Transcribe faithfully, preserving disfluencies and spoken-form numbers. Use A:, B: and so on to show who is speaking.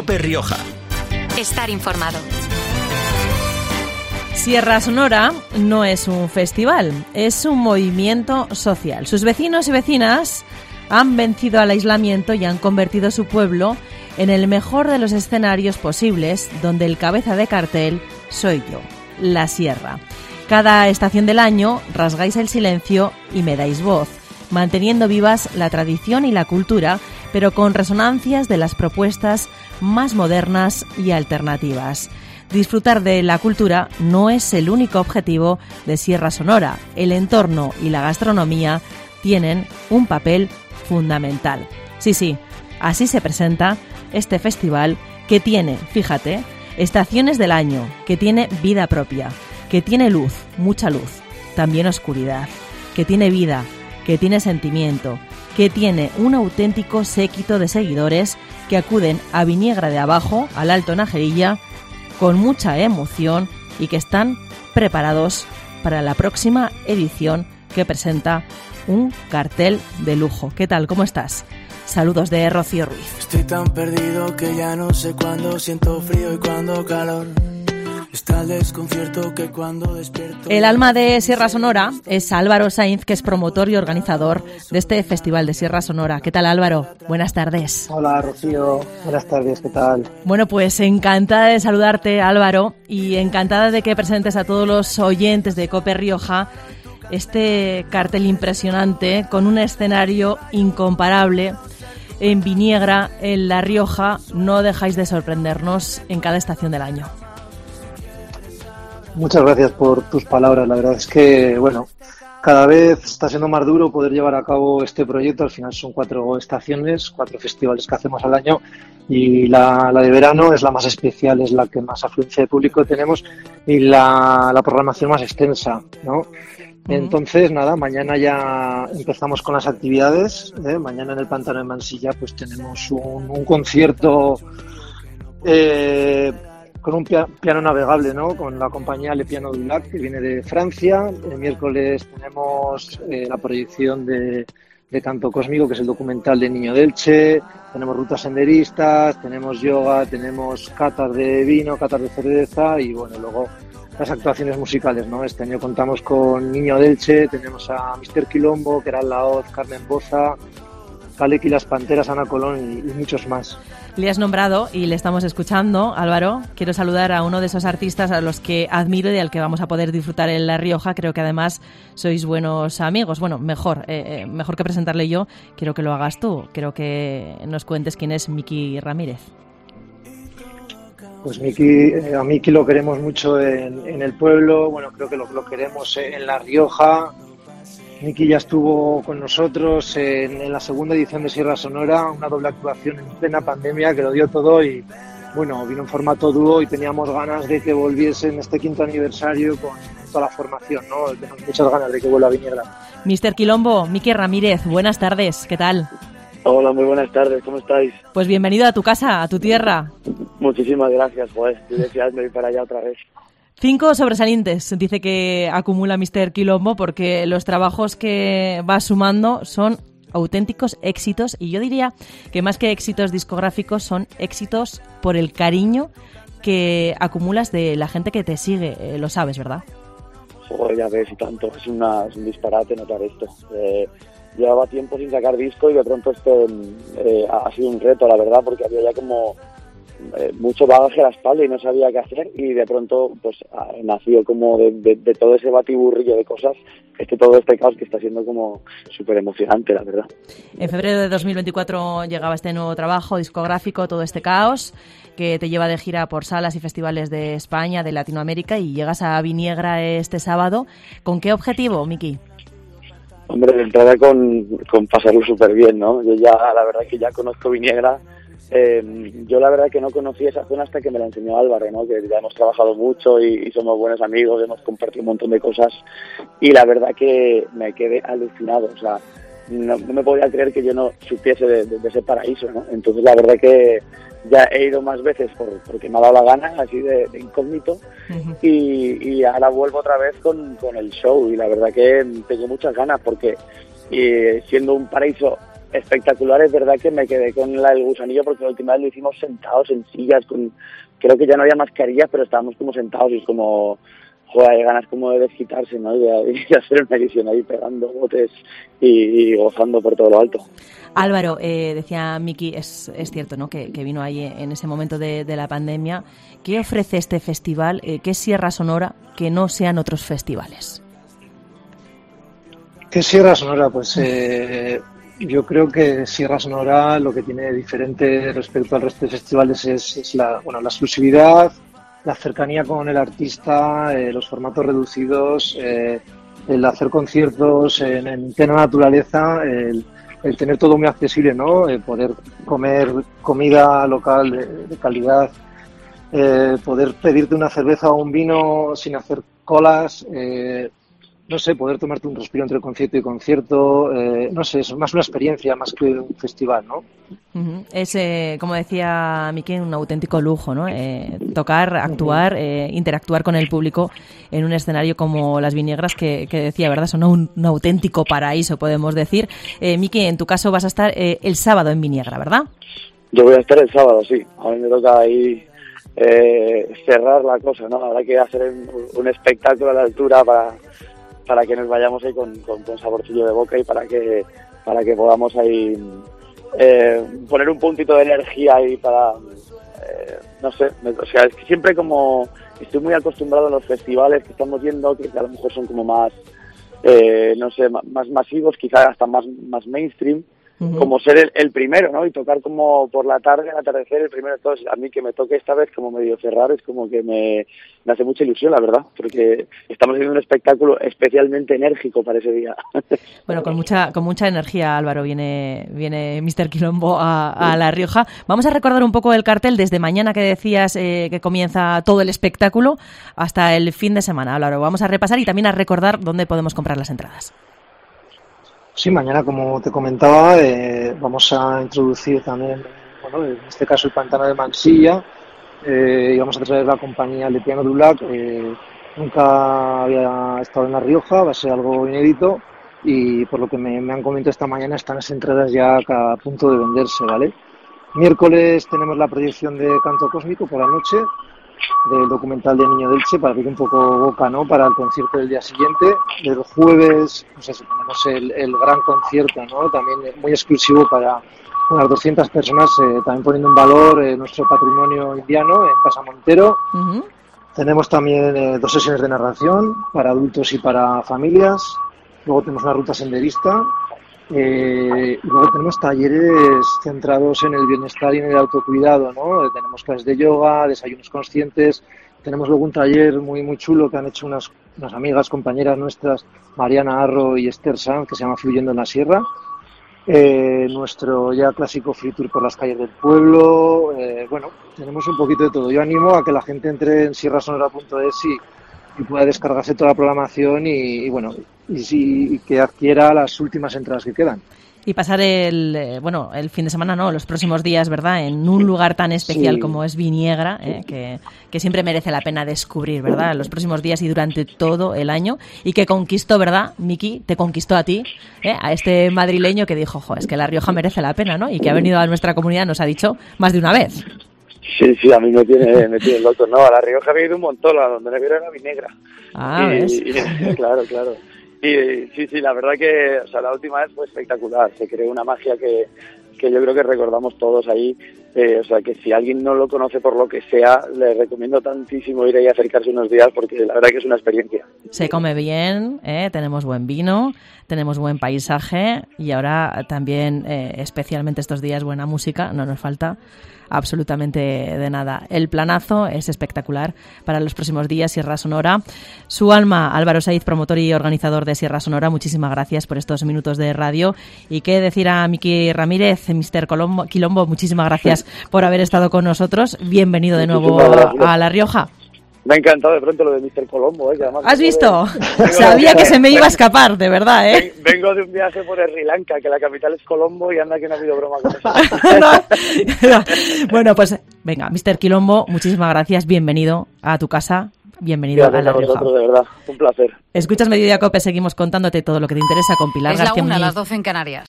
A: COPE Rioja.
B: Estar informado.
C: Sierra Sonora no es un festival, es un movimiento social. Sus vecinos y vecinas han vencido al aislamiento y han convertido su pueblo en el mejor de los escenarios posibles, donde el cabeza de cartel soy yo, la Sierra. Cada estación del año rasgáis el silencio y me dais voz, manteniendo vivas la tradición y la cultura, pero con resonancias de las propuestas más modernas y alternativas. Disfrutar de la cultura no es el único objetivo de Sierra Sonora. El entorno y la gastronomía tienen un papel fundamental. Sí, sí, así se presenta este festival que tiene, fíjate, estaciones del año, que tiene vida propia, que tiene luz, mucha luz, también oscuridad, que tiene vida, que tiene sentimiento, que tiene un auténtico séquito de seguidores que acuden a Viniegra de Abajo, al Alto Najerilla, con mucha emoción y que están preparados para la próxima edición que presenta un cartel de lujo. ¿Qué tal? ¿Cómo estás? Saludos de Rocío Ruiz.
D: Estoy tan perdido que ya no sé cuándo siento frío y cuándo calor. Está el desconcierto que cuando despierto...
C: El alma de Sierra Sonora es Álvaro Sainz, que es promotor y organizador de este Festival de Sierra Sonora. ¿Qué tal, Álvaro? Buenas tardes.
E: Hola, Rocío. Buenas tardes, ¿qué tal?
C: Bueno, pues encantada de saludarte, Álvaro, y encantada de que presentes a todos los oyentes de COPE Rioja este cartel impresionante con un escenario incomparable en Viniegra, en La Rioja. No dejáis de sorprendernos en cada estación del año.
E: Muchas gracias por tus palabras. La verdad es que, bueno, cada vez está siendo más duro poder llevar a cabo este proyecto. Al final son cuatro estaciones, cuatro festivales que hacemos al año y la, la de verano es la más especial, es la que más afluencia de público tenemos y la, la programación más extensa, ¿no? Entonces, nada, mañana ya empezamos con las actividades. ¿eh? Mañana en el Pantano de Mansilla pues tenemos un, un concierto eh, con un pia- piano navegable, ¿no? Con la compañía Le Piano du Lac, que viene de Francia. El miércoles tenemos eh, la proyección de, de Canto Cósmico, que es el documental de Niño de Elche. Tenemos rutas senderistas, tenemos yoga, tenemos catas de vino, catas de cerveza y, bueno, luego las actuaciones musicales, ¿no? Este año contamos con Niño de Elche, tenemos a míster Quilombo, Keral Laoz, Carmen Boza, Kaleki Las Panteras, Ana Colón y, y muchos más.
C: Le has nombrado y le estamos escuchando, Álvaro. Quiero saludar a uno de esos artistas a los que admiro y al que vamos a poder disfrutar en La Rioja. Creo que además sois buenos amigos. Bueno, mejor, eh, mejor que presentarle yo, quiero que lo hagas tú. Quiero que nos cuentes quién es Miki Ramírez.
E: Pues Miki, eh, a Miki lo queremos mucho en, en el pueblo, bueno, creo que lo, lo queremos en La Rioja. Miki ya estuvo con nosotros en, en la segunda edición de Sierra Sonora, una doble actuación en plena pandemia que lo dio todo y, bueno, vino en formato dúo y teníamos ganas de que volviese en este quinto aniversario con toda la formación, ¿no? Tenemos muchas ganas de que vuelva a Viniegra.
C: míster Quilombo, Miki Ramírez, buenas tardes, ¿qué tal?
F: Hola, muy buenas tardes, ¿cómo estáis?
C: Pues bienvenido a tu casa, a tu tierra.
F: Muchísimas gracias, joder, estoy deseando ir para allá otra vez.
C: Cinco sobresalientes, dice que acumula míster Quilombo, porque los trabajos que va sumando son auténticos éxitos, y yo diría que más que éxitos discográficos son éxitos por el cariño que acumulas de la gente que te sigue, eh, lo sabes, ¿verdad?
F: Joder, ya ves, y tanto, es, una, es un disparate notar esto. Eh, llevaba tiempo sin sacar disco y de pronto esto eh, ha sido un reto, la verdad, porque había ya como eh, mucho bagaje a la espalda y no sabía qué hacer, y de pronto pues nació como de, de, de todo ese batiburrillo de cosas, este todo este caos que está siendo como súper emocionante, la verdad.
C: En febrero de dos mil veinticuatro llegaba este nuevo trabajo discográfico, Todo este caos, que te lleva de gira por salas y festivales de España, de Latinoamérica, y llegas a Viniegra este sábado. ¿Con qué objetivo, Miki?
F: Hombre, de entrada con, con pasarlo súper bien, ¿no? Yo ya, la verdad que ya conozco Viniegra. Eh, yo la verdad que no conocí esa zona hasta que me la enseñó Álvaro, ¿no? Que ya hemos trabajado mucho y, y somos buenos amigos, hemos compartido un montón de cosas y la verdad que me quedé alucinado, o sea, no, no me podía creer que yo no supiese de, de, de ese paraíso, ¿no? Entonces la verdad que ya he ido más veces por, porque me ha dado la gana, así de, de incógnito, uh-huh. y, y ahora vuelvo otra vez con, con el show y la verdad que tengo muchas ganas porque y siendo un paraíso espectacular. Es verdad que me quedé con la del gusanillo porque la última vez lo hicimos sentados en sillas, con creo que ya no había mascarillas, pero estábamos como sentados y es como, joder, hay ganas como de desquitarse, ¿no? Y de, de hacer una edición ahí pegando botes y, y gozando por todo lo alto.
C: Álvaro, eh, decía Miki, es, es cierto, ¿no? Que, que vino ahí en ese momento de, de la pandemia. ¿Qué ofrece este festival? Eh, ¿Qué es Sierra Sonora que no sean otros festivales?
E: ¿Qué es Sierra Sonora? Pues eh, yo creo que Sierra Sonora lo que tiene diferente respecto al resto de festivales es, es la, bueno, la exclusividad, la cercanía con el artista, eh, los formatos reducidos, eh, el hacer conciertos en, en plena naturaleza, el, el tener todo muy accesible, ¿no? El poder comer comida local de, de calidad, eh, poder pedirte una cerveza o un vino sin hacer colas, eh, no sé, poder tomarte un respiro entre concierto y concierto, eh, no sé, es más una experiencia más que un festival, ¿no?
C: Uh-huh. Es, eh, como decía Miki, un auténtico lujo, ¿no? Eh, tocar, actuar, eh, interactuar con el público en un escenario como Las Viñegras, que, que decía, ¿verdad? Son un, un auténtico paraíso, podemos decir. Eh, Miki, en tu caso vas a estar eh, el sábado en Viniegra, ¿verdad?
F: Yo voy a estar el sábado, sí. A mí me toca ahí eh, cerrar la cosa, ¿no? Habrá que hacer un, un espectáculo a la altura para... para que nos vayamos ahí con, con, con saborcillo de boca y para que para que podamos ahí eh, poner un puntito de energía ahí para, eh, no sé, me, o sea, es que siempre como estoy muy acostumbrado a los festivales que estamos viendo, que a lo mejor son como más, eh, no sé, más masivos, quizás hasta más, más mainstream, uh-huh. Como ser el, el primero, ¿no? Y tocar como por la tarde, al atardecer, el primero de todos. A mí que me toque esta vez como medio cerrar es como que me, me hace mucha ilusión, la verdad, porque estamos haciendo un espectáculo especialmente enérgico para ese día.
C: Bueno, con mucha con mucha energía, Álvaro, viene viene míster Quilombo a, a La Rioja. Vamos a recordar un poco el cartel desde mañana que decías eh, que comienza todo el espectáculo hasta el fin de semana, Álvaro. Vamos a repasar y también a recordar dónde podemos comprar las entradas.
E: Sí, mañana, como te comentaba, eh, vamos a introducir también, bueno, en este caso el Pantano de Mansilla, eh, y vamos a traer la compañía Le Piano du Lac. Eh, nunca había estado en La Rioja, va a ser algo inédito y por lo que me, me han comentado esta mañana están las entradas ya a punto de venderse, ¿vale? Miércoles tenemos la proyección de Canto Cósmico por la noche, del documental de Niño Delche, para abrir un poco boca, ¿no?, para el concierto del día siguiente. El jueves, pues eso, tenemos el, el gran concierto, ¿no?, también muy exclusivo para unas doscientas personas, eh, también poniendo en valor eh, nuestro patrimonio indiano en Casa Montero. Uh-huh. Tenemos también eh, dos sesiones de narración para adultos y para familias. Luego tenemos una ruta senderista. Eh, y luego tenemos talleres centrados en el bienestar y en el autocuidado, ¿no? Eh, tenemos clases de yoga, desayunos conscientes. Tenemos luego un taller muy muy chulo que han hecho unas, unas amigas, compañeras nuestras, Mariana Arro y Esther Sanz, que se llama Fluyendo en la Sierra. Eh, nuestro ya clásico free tour por las calles del pueblo. Eh, bueno, tenemos un poquito de todo. Yo animo a que la gente entre en sierra sonora punto es y, y pueda descargarse toda la programación y, y bueno, y, y que adquiera las últimas entradas que quedan. Y pasar el, eh, bueno, el fin de semana, no, los próximos días, ¿verdad?, en un lugar tan especial sí. como es Viniegra, eh, que, que siempre merece la pena descubrir, ¿verdad?, los próximos días y durante todo el año, y que conquistó, ¿verdad, Miki? Te conquistó a ti, eh, a este madrileño que dijo, jo, es que La Rioja merece la pena, ¿no?, y que ha venido a nuestra comunidad, nos ha dicho más de una vez.
F: Sí, sí, a mí me tiene, me tiene loco, ¿no? A La Rioja he ido un montón, a donde me vieron era Viniegra.
C: Ah,
F: y,
C: ¿ves?
F: Y, claro, claro. Y sí, sí, la verdad que, o sea, la última vez fue espectacular. Se creó una magia que, que yo creo que recordamos todos ahí. Eh, o sea, que si alguien no lo conoce por lo que sea, le recomiendo tantísimo ir ahí a acercarse unos días porque la verdad que es una experiencia.
C: Se come bien, ¿eh? Tenemos buen vino, tenemos buen paisaje y ahora también, eh, especialmente estos días, buena música. No nos falta absolutamente de nada. El planazo es espectacular para los próximos días. Sierra Sonora. Su alma, Álvaro Saiz, promotor y organizador de Sierra Sonora, muchísimas gracias por estos minutos de radio. Y qué decir a Miki Ramírez, míster Colombo, Quilombo, muchísimas gracias por haber estado con nosotros. Bienvenido de nuevo a La Rioja.
F: Me ha encantado de pronto lo de míster Colombo, ¿eh? Que además
C: ¿has visto?
F: De...
C: Sabía que se me iba a escapar, de verdad, ¿eh?
F: Vengo de un viaje por Sri Lanka, que la capital es Colombo, y anda que no ha habido broma con eso.
C: no, no. Bueno, pues venga, míster Quilombo, muchísimas gracias, bienvenido a tu casa, bienvenido
F: gracias
C: a La Rioja.
F: A vosotros, de verdad, un placer.
C: Escuchas Mediodía Cope, seguimos contándote todo lo que te interesa con Pilar
B: Es
C: García
B: la una,
C: Muñiz.
B: las doce en Canarias.